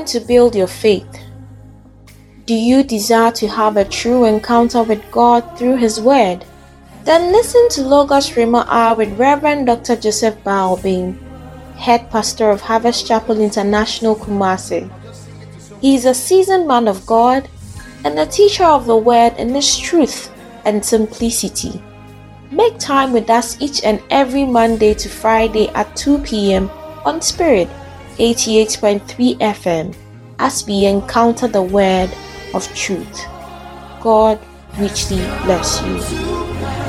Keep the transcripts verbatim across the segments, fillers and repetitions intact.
to build your faith? Do you desire to have a true encounter with God through His Word? Then listen to Logos Rhema Hour with Reverend Doctor Joseph Balbin, Head Pastor of Harvest Chapel International, Kumasi. He is a seasoned man of God and a teacher of the Word in its truth and simplicity. Make time with us each and every Monday to Friday at two p.m. on Spirit eighty-eight point three F M as we encounter the Word of truth. God richly bless you.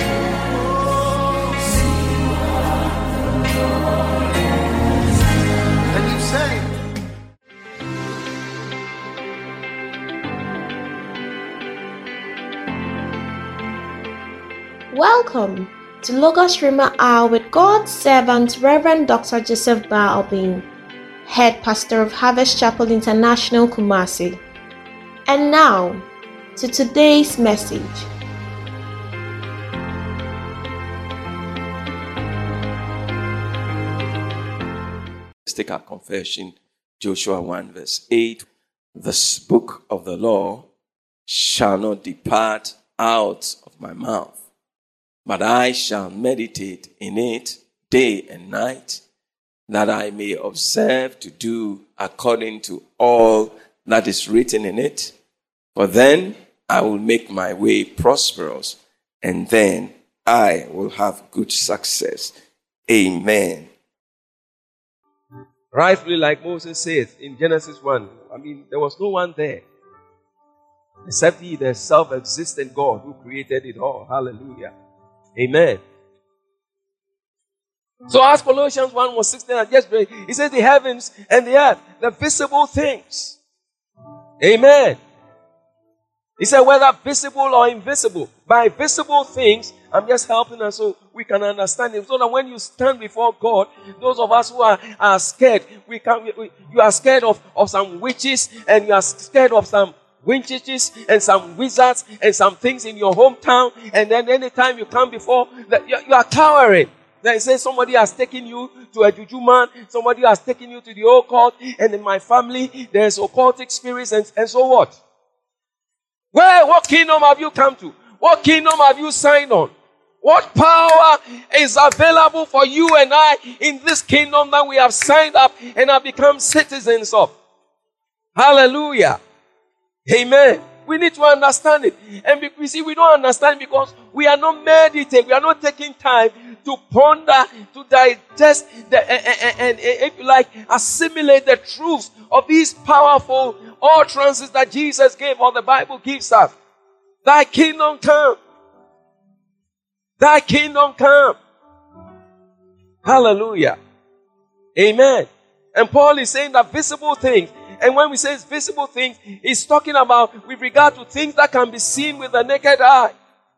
Welcome to Logos Rhema Hour with God's servant Reverend Doctor Joseph Balbin, Head Pastor of Harvest Chapel International, Kumasi. And now, to today's message. Let's take our confession, Joshua one verse eight. This book of the law shall not depart out of my mouth, but I shall meditate in it day and night, that I may observe to do according to all that is written in it. For then I will make my way prosperous, and then I will have good success. Amen. Rightfully, like Moses said in Genesis one, I mean, there was no one there except He, the self-existent God who created it all. Hallelujah. Amen. So as Colossians one was sixteen, I just read, it says the heavens and the earth, the visible things. Amen. He said whether visible or invisible. By visible things, I'm just helping us so we can understand it. So that when you stand before God, those of us who are, are scared, we can, we, we, you are scared of, of some witches, and you are scared of some winches and some wizards and some things in your hometown, and then anytime you come before, that you, you are cowering. Then it says somebody has taken you to a juju man, somebody has taken you to the occult, and in my family there's occultic spirits, and, and so what? Where, what kingdom have you come to? What kingdom have you signed on? What power is available for you and I in this kingdom that we have signed up and have become citizens of? Hallelujah. Amen. We need to understand it. And we see we don't understand because we are not meditating. We are not taking time to ponder, to digest, the, and, and, and if you like, assimilate the truths of these powerful utterances that Jesus gave or the Bible gives us. Thy kingdom come. Thy kingdom come. Hallelujah. Amen. And Paul is saying that visible things. And when we say visible things, he's talking about with regard to things that can be seen with the naked eye.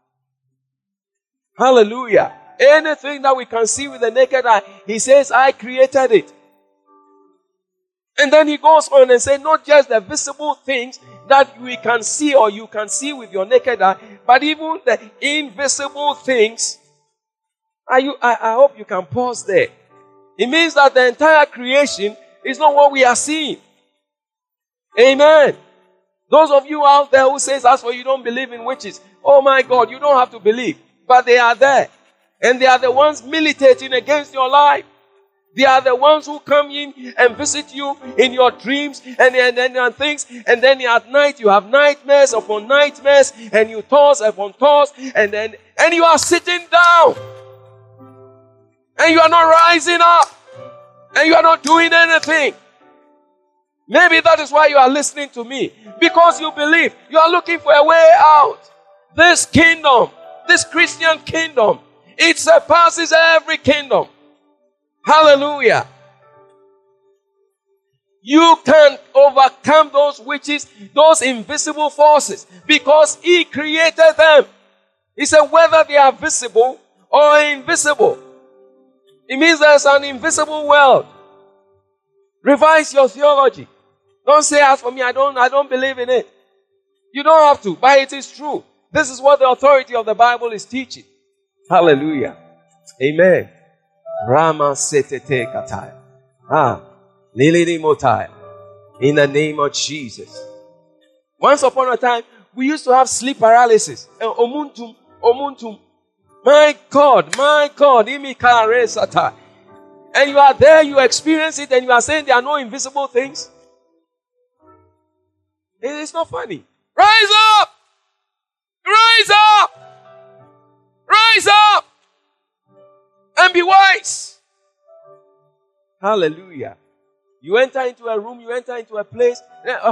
Hallelujah. Anything that we can see with the naked eye, he says, I created it. And then he goes on and says, not just the visible things that we can see or you can see with your naked eye, but even the invisible things. Are you, I, I hope you can pause there. It means that the entire creation is not what we are seeing. Amen. Those of you out there who says, as for you don't believe in witches, oh my God, you don't have to believe. But they are there. And they are the ones militating against your life. They are the ones who come in and visit you in your dreams and, and, and, and things. And then at night you have nightmares upon nightmares, and you toss upon toss, and then and you are sitting down. And you are not rising up. And you are not doing anything. Maybe that is why you are listening to me. Because you believe. You are looking for a way out. This kingdom, this Christian kingdom, it surpasses every kingdom. Hallelujah. You can overcome those witches, those invisible forces, because He created them. He said whether they are visible or invisible. It means there's an invisible world. Revise your theology. Don't say, as for me, I don't, I don't believe in it. You don't have to, but it is true. This is what the authority of the Bible is teaching. Hallelujah. Amen. Rama setete kataya. Ah. Lilini motaya. In the name of Jesus. Once upon a time, we used to have sleep paralysis. Uh, omuntum, omuntum. My God, my God. Imikare sata. And you are there, you experience it, and you are saying there are no invisible things. It is not funny. Rise up! Rise up! Rise up! And be wise. Hallelujah. You enter into a room, you enter into a place,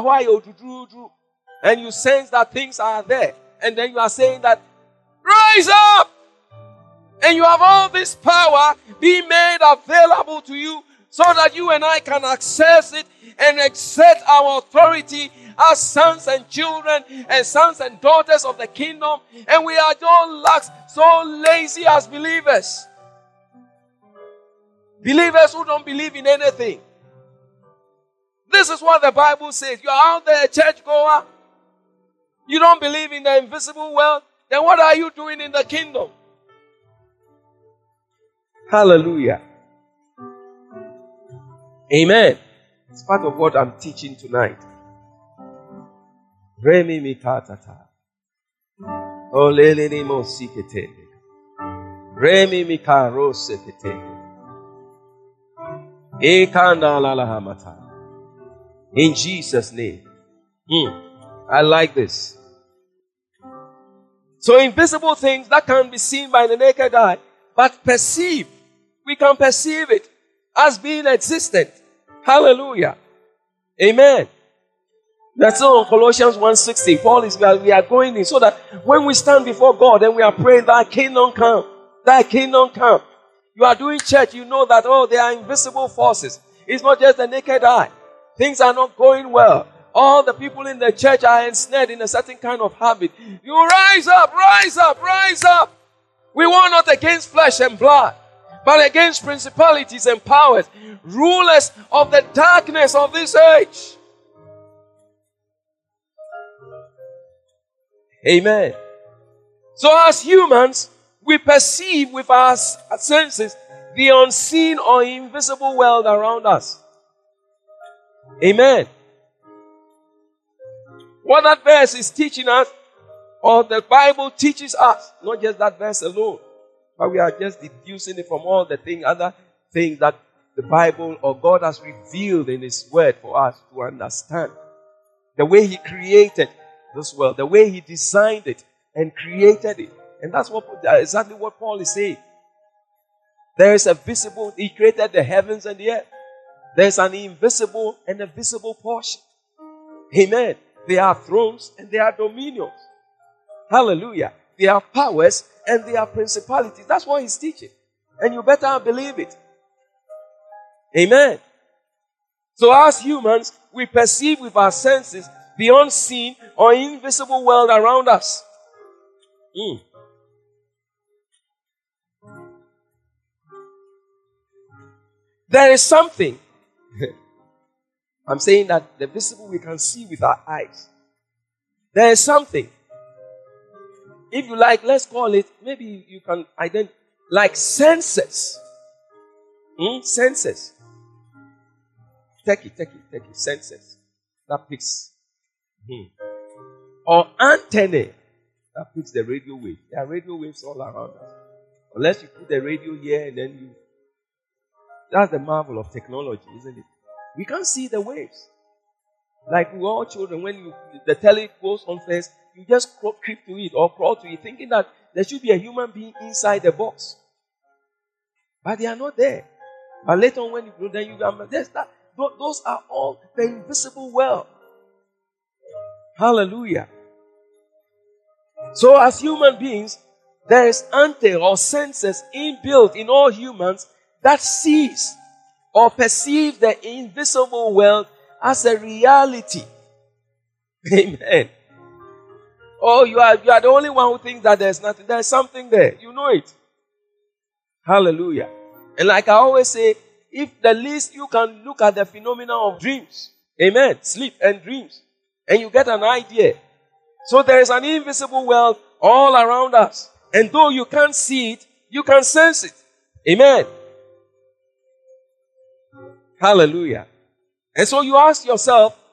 and you sense that things are there. And then you are saying that, rise up! And you have all this power being made available to you so that you and I can access it and exert our authority as sons and children and sons and daughters of the kingdom. And we are so lax, so lazy as believers. Believers who don't believe in anything. This is what the Bible says. You are out there, a churchgoer. You don't believe in the invisible world. Then what are you doing in the kingdom? Hallelujah. Amen. It's part of what I'm teaching tonight. Remi mikatata. Oleleni mosikete. Remi mikaro sekete. Ekanda lalahamata. In Jesus' name. Mm. I like this. So invisible things that can be seen by the naked eye, but perceived. We can perceive it as being existent. Hallelujah. Amen. That's all Colossians one sixty. Paul is where we are going in so that when we stand before God and we are praying, thy kingdom come. Thy kingdom come. You are doing church, you know that, oh, there are invisible forces. It's not just the naked eye. Things are not going well. All the people in the church are ensnared in a certain kind of habit. You rise up, rise up, rise up. We war not against flesh and blood, but against principalities and powers, rulers of the darkness of this age. Amen. So as humans, we perceive with our senses the unseen or invisible world around us. Amen. What that verse is teaching us, or the Bible teaches us, not just that verse alone, but we are just deducing it from all the thing, other things that the Bible or God has revealed in His Word for us to understand. The way He created this world, the way He designed it and created it. And that's what exactly what Paul is saying. There is a visible, He created the heavens and the earth. There's an invisible and a visible portion. Amen. There are thrones and there are dominions. Hallelujah. There are powers and there are principalities. That's what He's teaching. And you better believe it. Amen. So as humans, we perceive with our senses the unseen or invisible world around us. Mm. There is something. I'm saying that the visible we can see with our eyes. There is something. If you like, let's call it, maybe you can identify, like senses. Mm? Senses. Take it, take it, take it. Senses. That picks. Mm. Or antennae. That picks the radio wave. There are radio waves all around us. Unless you put the radio here and then you... That's the marvel of technology, isn't it? We can't see the waves. Like we all children, when you, the telly goes on first, you just crawl, creep to it or crawl to it, thinking that there should be a human being inside the box. But they are not there. But later on, when you grow, then you go, there's that. Those are all the invisible world. Hallelujah. So as human beings, there is antennae or senses inbuilt in all humans that sees or perceives the invisible world as a reality. Amen. Oh, you are, you are the only one who thinks that there's nothing. There's something there. You know it. Hallelujah. And like I always say, if the least you can look at the phenomena of dreams. Amen. Sleep and dreams. And you get an idea. So there is an invisible world all around us. And though you can't see it, you can sense it. Amen. Hallelujah. And so you ask yourself,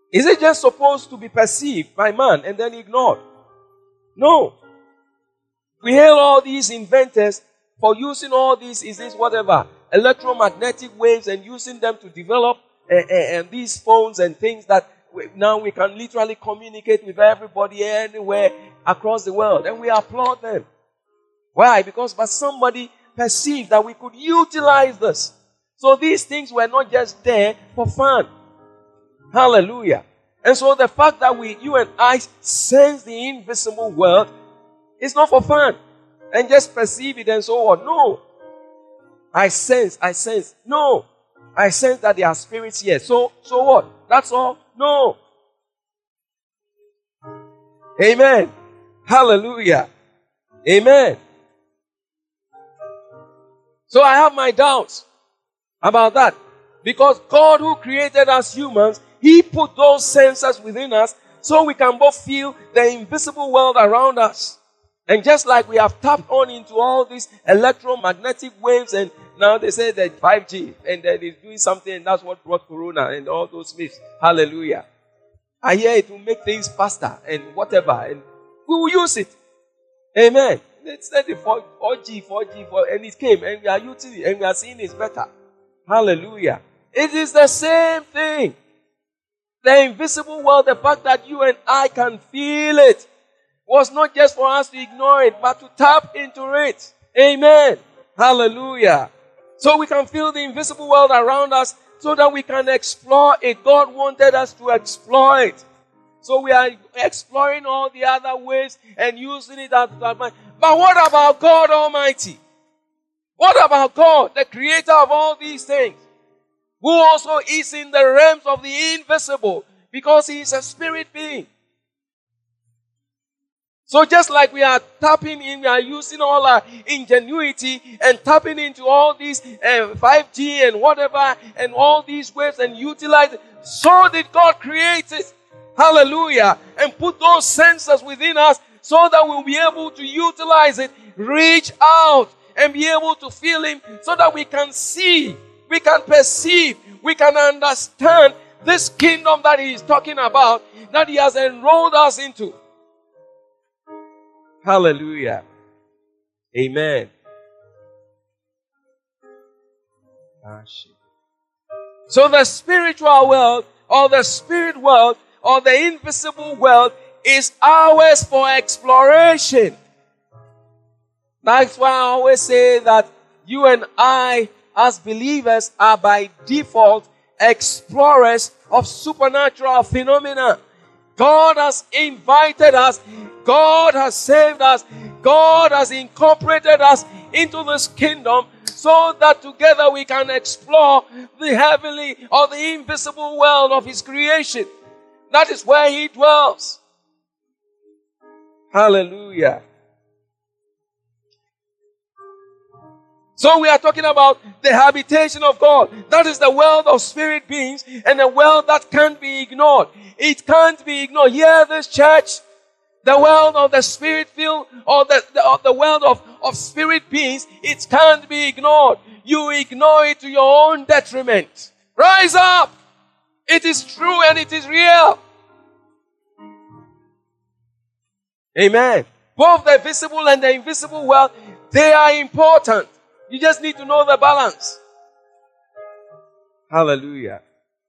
Is it just supposed to be perceived by man and then ignored? No. We hail all these inventors for using all these, is this whatever, electromagnetic waves and using them to develop uh, uh, uh, these phones and things that we, now we can literally communicate with everybody anywhere across the world. And we applaud them. Why? Because but somebody perceived that we could utilize this. So these things were not just there for fun. Hallelujah. And so the fact that we, you and I sense the invisible world is not for fun. And just perceive it and so on. No. I sense, I sense. No. I sense that there are spirits here. So, so what? That's all? No. Amen. Hallelujah. Amen. So I have my doubts about that. Because God who created us humans, He put those sensors within us so we can both feel the invisible world around us. And just like we have tapped on into all these electromagnetic waves, and now they say that five G, and that is doing something, and that's what brought Corona and all those myths. Hallelujah. I hear it will make things faster and whatever, and we will use it. Amen. It's said the four G, four G, and it came, and we are using it, and we are seeing it's better. Hallelujah. It is the same thing. The invisible world, the fact that you and I can feel it, was not just for us to ignore it, but to tap into it. Amen. Hallelujah. So we can feel the invisible world around us so that we can explore it. God wanted us to explore it. So we are exploring all the other ways and using it as that mind. But what about God Almighty? What about God, the creator of all these things, who also is in the realms of the invisible, because He is a spirit being? So just like we are tapping in, we are using all our ingenuity and tapping into all these uh, five G and whatever and all these waves and utilize it, so did God create it. Hallelujah. And put those sensors within us so that we'll be able to utilize it, reach out and be able to feel Him, so that we can see, we can perceive, we can understand this kingdom that He is talking about, that He has enrolled us into. Hallelujah. Amen. So the spiritual world, or the spirit world, or the invisible world is ours for exploration. That's why I always say that you and I, as believers, are by default explorers of supernatural phenomena. God has invited us. God has saved us. God has incorporated us into this kingdom so that together we can explore the heavenly or the invisible world of His creation. That is where He dwells. Hallelujah. So we are talking about the habitation of God. That is the world of spirit beings and a world that can't be ignored. It can't be ignored. Hear this, church. The world of the spirit field or the, the, or the world of, of spirit beings, it can't be ignored. You ignore it to your own detriment. Rise up. It is true and it is real. Amen. Both the visible and the invisible world, they are important. You just need to know the balance. Hallelujah.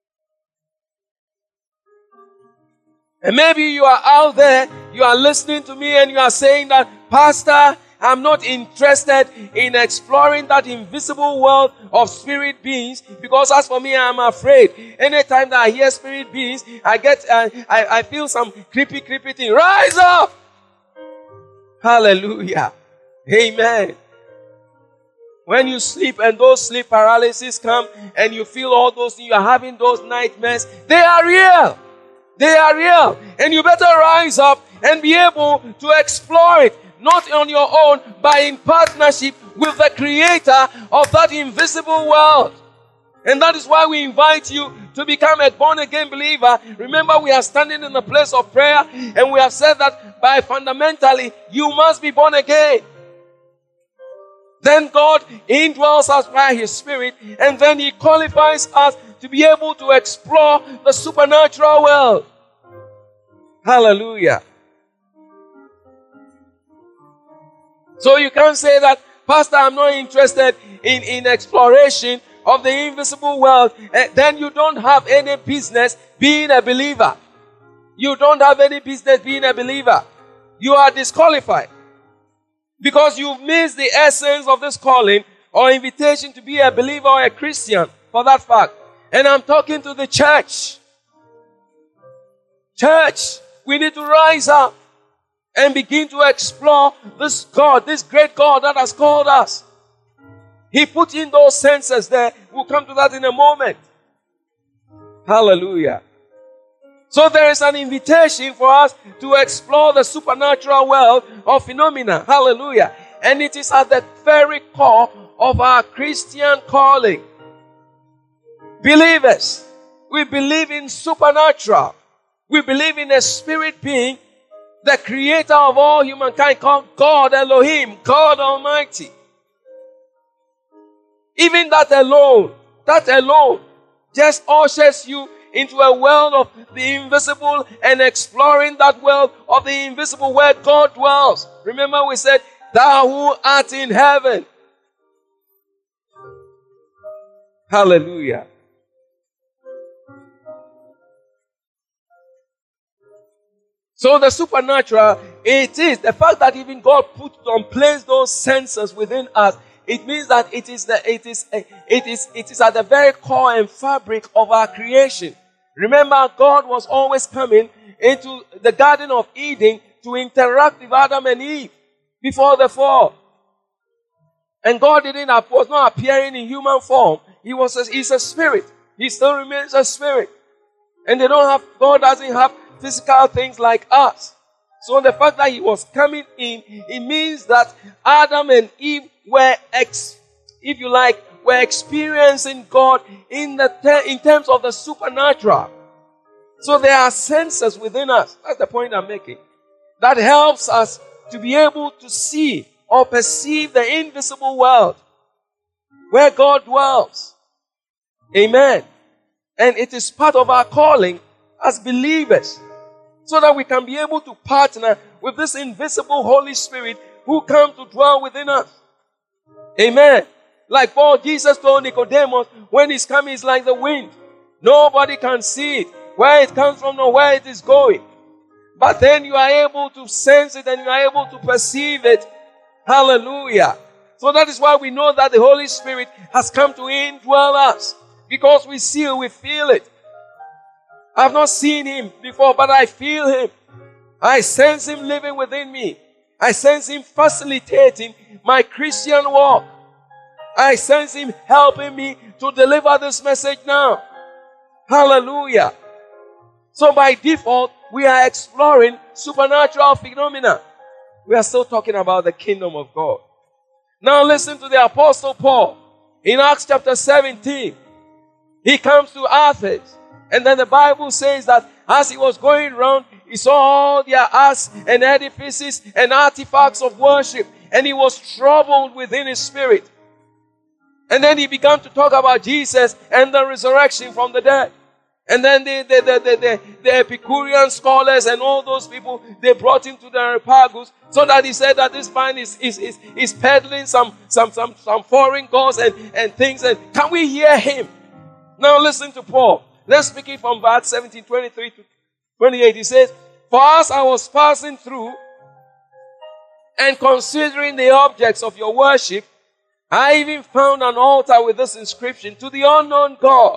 And maybe you are out there, you are listening to me and you are saying that, Pastor, I'm not interested in exploring that invisible world of spirit beings, because as for me, I'm afraid. Anytime that I hear spirit beings, I get, uh, I, I feel some creepy, creepy thing. Rise up! Hallelujah. Amen. When you sleep and those sleep paralysis come and you feel all those things, you are having those nightmares, they are real. They are real. And you better rise up and be able to explore it. Not on your own, but in partnership with the creator of that invisible world. And that is why we invite you to become a born-again believer. Remember, we are standing in the place of prayer, and we have said that by fundamentally, you must be born again. Then God indwells us by His Spirit, and then He qualifies us to be able to explore the supernatural world. Hallelujah. So you can't say that, Pastor, I'm not interested in, in exploration of the invisible world. Uh, then you don't have any business being a believer. You don't have any business being a believer. You are disqualified. Because you've missed the essence of this calling or invitation to be a believer or a Christian, for that fact. And I'm talking to the church. Church, we need to rise up and begin to explore this God, this great God that has called us. He put in those senses there. We'll come to that in a moment. Hallelujah. So there is an invitation for us to explore the supernatural world of phenomena. Hallelujah. And it is at the very core of our Christian calling. Believers, we believe in supernatural. We believe in a spirit being, the creator of all humankind, called God Elohim, God Almighty. Even that alone, that alone just ushers you into a world of the invisible and exploring that world of the invisible where God dwells. Remember we said, thou who art in heaven. Hallelujah. So the supernatural, it is the fact that even God put and placed those senses within us. It means that it is the it is it is it is at the very core and fabric of our creation. Remember, God was always coming into the Garden of Eden to interact with Adam and Eve before the fall. And God didn't was not appearing in human form. He was a, he's a spirit. He still remains a spirit. And they don't have God doesn't have physical things like us. So the fact that he was coming in, it means that Adam and Eve were, ex, if you like, were experiencing God in the ter- in terms of the supernatural. So there are senses within us. That's the point I'm making. That helps us to be able to see or perceive the invisible world where God dwells. Amen. And it is part of our calling as believers, so that we can be able to partner with this invisible Holy Spirit who comes to dwell within us. Amen. Like Paul, Jesus told Nicodemus, when he's coming, it's like the wind. Nobody can see it, where it comes from or where it is going. But then you are able to sense it and you are able to perceive it. Hallelujah. So that is why we know that the Holy Spirit has come to indwell us. Because we see it, we feel it. I've not seen him before, but I feel him. I sense him living within me. I sense him facilitating my Christian walk. I sense him helping me to deliver this message now. Hallelujah. So by default, we are exploring supernatural phenomena. We are still talking about the kingdom of God. Now listen to the Apostle Paul. In Acts chapter seventeen, he comes to Athens. And then the Bible says that as he was going around, he saw all their arts and edifices and artifacts of worship. And he was troubled within his spirit. And then he began to talk about Jesus and the resurrection from the dead. And then the, the, the, the, the, the Epicurean scholars and all those people, they brought him to the Areopagus, so that he said that this man is, is, is, is peddling some, some, some, some foreign gods and, and things. And can we hear him? Now listen to Paul. Let's speak it from verse seventeen, twenty-three to twenty-eight. He says, for as I was passing through and considering the objects of your worship, I even found an altar with this inscription, to the unknown God.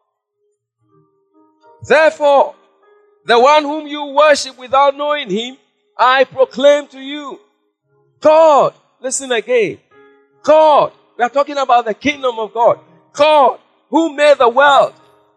Therefore, the one whom you worship without knowing him, I proclaim to you. God, listen again. God, we are talking about the kingdom of God. God, who made the world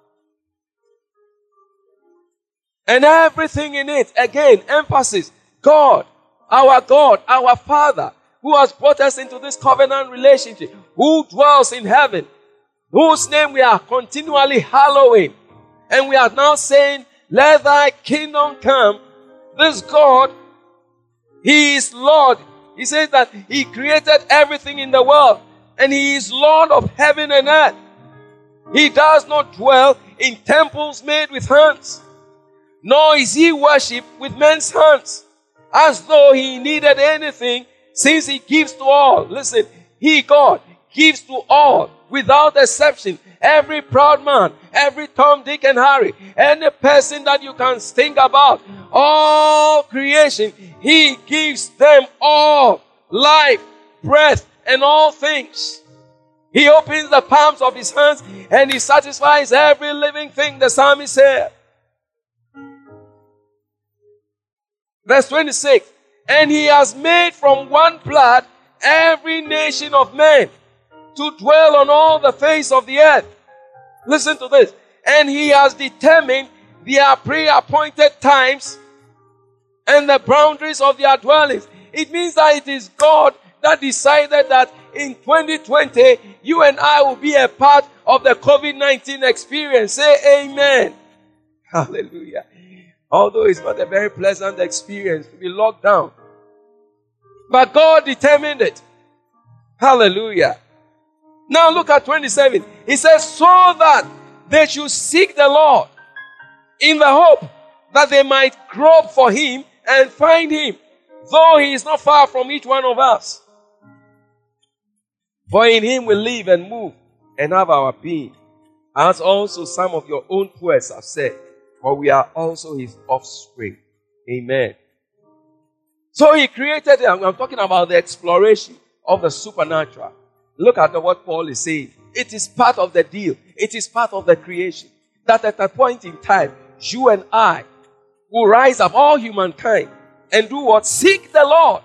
and everything in it. Again, emphasis. God, our God, our Father, who has brought us into this covenant relationship, who dwells in heaven, whose name we are continually hallowing. And we are now saying, let thy kingdom come. This God, he is Lord. He says that he created everything in the world, and he is Lord of heaven and earth. He does not dwell in temples made with hands, nor is he worshipped with men's hands, as though he needed anything, since he gives to all. Listen, he, God, gives to all without exception. Every proud man, every Tom, Dick, and Harry, any person that you can think about, all creation, he gives them all life, breath, and all things. He opens the palms of his hands and he satisfies every living thing, the psalmist said. Verse twenty-six, and he has made from one blood every nation of men to dwell on all the face of the earth. Listen to this. And he has determined their pre-appointed times and the boundaries of their dwellings. It means that it is God that decided that in twenty twenty, you and I will be a part of the covid nineteen experience. Say amen. Hallelujah. Although it's not a very pleasant experience to be locked down. But God determined it. Hallelujah. Now look at twenty-seven. He says, so that they should seek the Lord in the hope that they might grope for him and find him, though he is not far from each one of us. For in him we live and move and have our being, as also some of your own poets have said, for we are also his offspring. Amen. So he created, I'm talking about the exploration of the supernatural. Look at what Paul is saying. It is part of the deal. It is part of the creation. That at a point in time, you and I will rise up, all humankind, and do what? Seek the Lord.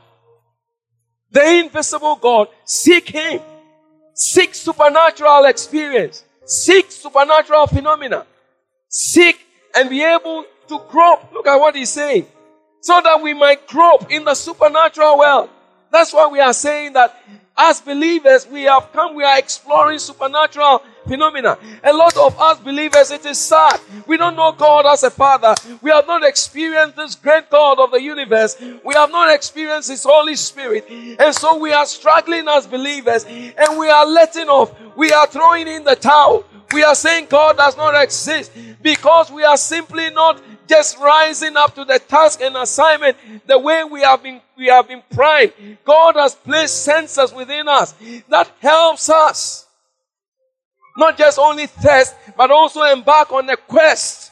The invisible God. Seek him. Seek supernatural experience. Seek supernatural phenomena. Seek and be able to grope. Look at what he's saying. So that we might grope in the supernatural world. That's why we are saying that as believers, we have come, we are exploring supernatural phenomena. A lot of us believers, it is sad. We don't know God as a father. We have not experienced this great God of the universe. We have not experienced his Holy Spirit. And so we are struggling as believers and we are letting off. We are throwing in the towel. We are saying God does not exist because we are simply not just rising up to the task and assignment the way we have been we have been primed. God has placed sensors within us that helps us not just only test but also embark on a quest.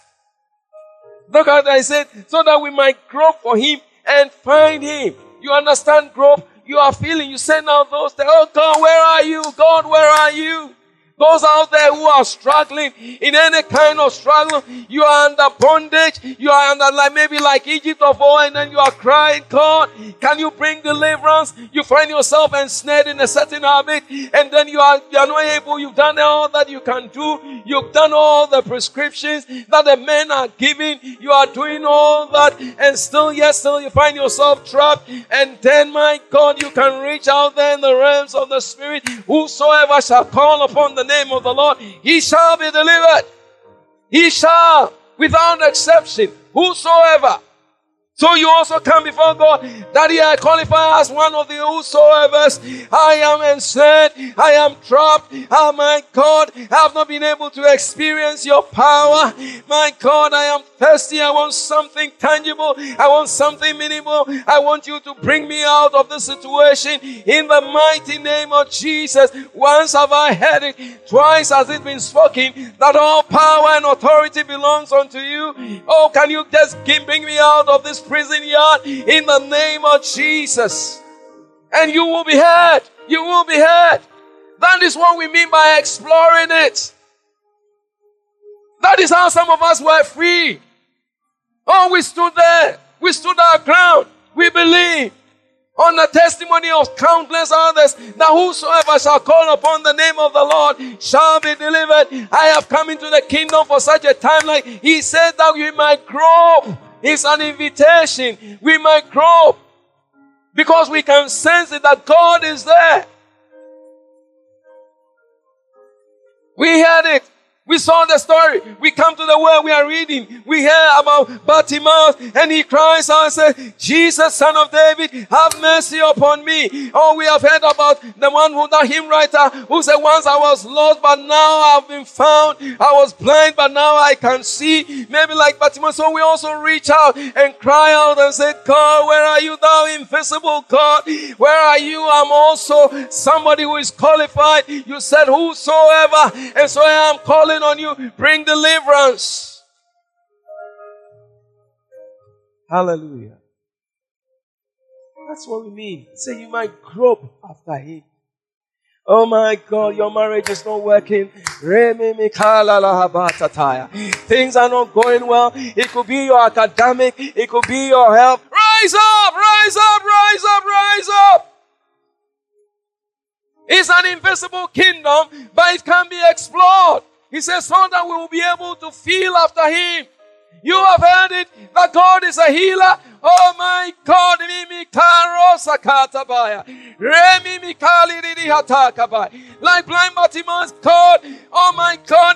Look at what I said, so that we might grope for him and find him. You understand grope? You are feeling, you send out those, oh God, where are you? God, where are you? Those out there who are struggling in any kind of struggle, you are under bondage, you are under like maybe like Egypt of old, and then you are crying, God, can you bring deliverance? You find yourself ensnared in a certain habit, and then you are, you are not able, you've done all that you can do, you've done all the prescriptions that the men are giving, you are doing all that, and still, yes, still you find yourself trapped, and then, my God, you can reach out there in the realms of the Spirit. Whosoever shall call upon the name of the Lord, he shall be delivered. He shall, without exception, whosoever. So you also come before God, Daddy, I qualify as one of the whosoevers. I am ensnared, I am trapped. Oh my God, I have not been able to experience your power. My God, I am thirsty. I want something tangible. I want something minimal. I want you to bring me out of this situation in the mighty name of Jesus. Once have I heard it, twice has it been spoken, that all power and authority belongs unto you. Oh, can you just give, bring me out of this prison yard in the name of Jesus? And you will be heard. You will be heard. That is what we mean by exploring it. That is how some of us were free. Oh, we stood there. We stood our ground. We believe on the testimony of countless others that whosoever shall call upon the name of the Lord shall be delivered. I have come into the kingdom for such a time like he said that we might grow. It's an invitation. We might grow because we can sense it that God is there. We heard it We saw the story. We come to the word we are reading. We hear about Bartimaeus, and he cries out and says, Jesus, son of David, have mercy upon me. Oh, we have heard about the one who, the hymn writer, who said, once I was lost, but now I've been found. I was blind, but now I can see. Maybe like Bartimaeus. So we also reach out and cry out and say, God, where are you, thou invisible God? Where are you? I'm also somebody who is qualified. You said, whosoever. And so I am calling on you, bring deliverance. Hallelujah. That's what we mean. Say you might grope after him. Oh my God, your marriage is not working. Things are not going well. It could be your academic. It could be your health. Rise up, rise up, rise up, rise up. It's an invisible kingdom, but it can be explored. He says so that we will be able to feel after him. You have heard it, that God is a healer. Oh my God. Like blind Bartimaeus, God, oh my God,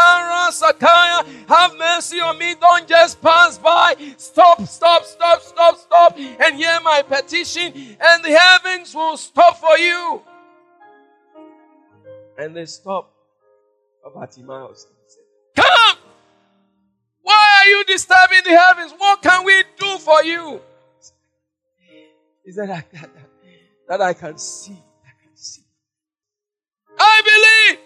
have mercy on me. Don't just pass by. Stop, stop, stop, stop, stop, and hear my petition, and the heavens will stop for you. And they stop. Bartimaeus said, come! Why are you disturbing the heavens? What can we do for you? He said, that, that, that I can see. I can see. I believe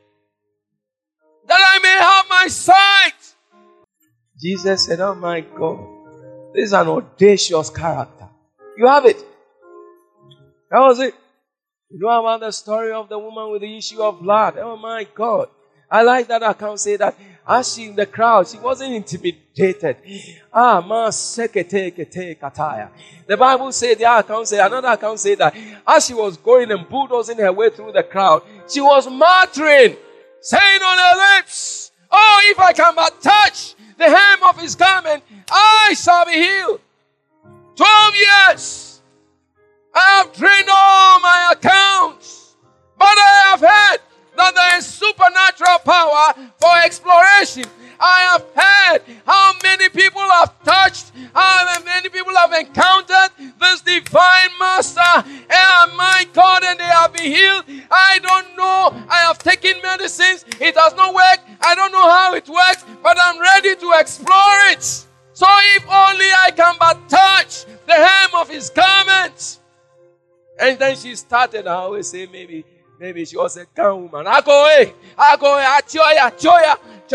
that I may have my sight. Jesus said, oh my God, this is an audacious character. You have it. That was it. You know about the story of the woman with the issue of blood. Oh my God. I like that account say that as she in the crowd, she wasn't intimidated. Ah, ma sekete kete kataya. The Bible said, the account say, another account say that as she was going and bulldozing her way through the crowd, she was muttering, saying on her lips, oh, if I can but touch the hem of his garment, I shall be healed. Twelve years, I have drained all my accounts, but I have heard that there is supernatural power for exploration. I have heard how many people have touched, how many people have encountered this divine master. And my God, and they have been healed. I don't know. I have taken medicines. It has not worked. I don't know how it works, but I'm ready to explore it. So if only I can but touch the hem of his garment. And then she started, I always say maybe, maybe she was a young woman. I go away. I go away. I choya, choya.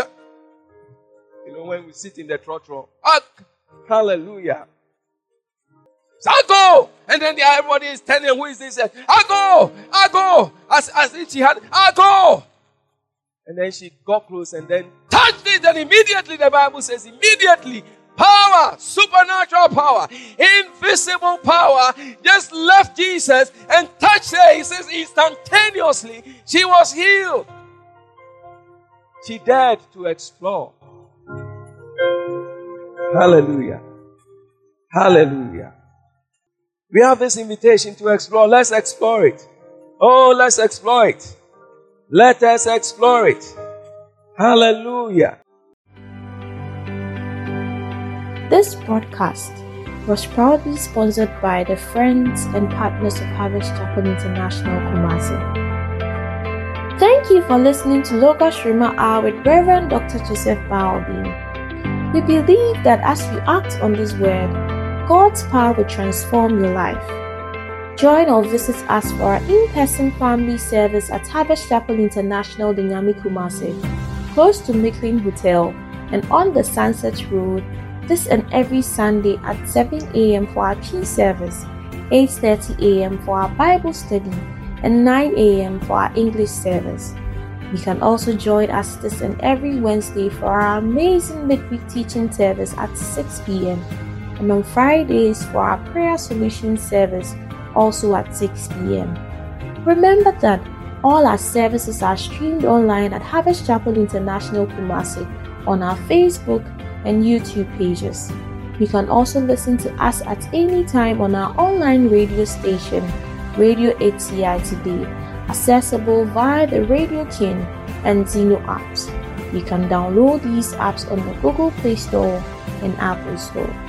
You know, when we sit in the trotro. Hallelujah. So I go. And then the, everybody is telling who is this? I go. I go. As, as if she had, I go. And then she got close and then touched it. And immediately, the Bible says, immediately, power, supernatural power, invisible power, just left Jesus and touched her. He says instantaneously, she was healed. She dared to explore. Hallelujah. Hallelujah. We have this invitation to explore. Let's explore it. Oh, let's explore it. Let us explore it. Hallelujah. This broadcast was proudly sponsored by the friends and partners of Harvest Chapel International, Kumasi. Thank you for listening to Logos Rhema Hour with Reverend Doctor Joseph Baobin. We believe that as you act on this word, God's power will transform your life. Join or visit us for our in-person family service at Harvest Chapel International, Dinyami, Kumasi, close to Micklin Hotel and on the Sunset Road, this and every Sunday at seven a.m. for our tea service, eight thirty a.m. for our Bible study, and nine a.m. for our English service. You can also join us this and every Wednesday for our amazing midweek teaching service at six p.m. and on Fridays for our prayer solution service also at six p.m. Remember that all our services are streamed online at Harvest Chapel International, Kumasi on our Facebook and YouTube pages. You can also listen to us at any time on our online radio station, Radio A T I Today, accessible via the Radio King and Zeno apps. You can download these apps on the Google Play Store and Apple Store.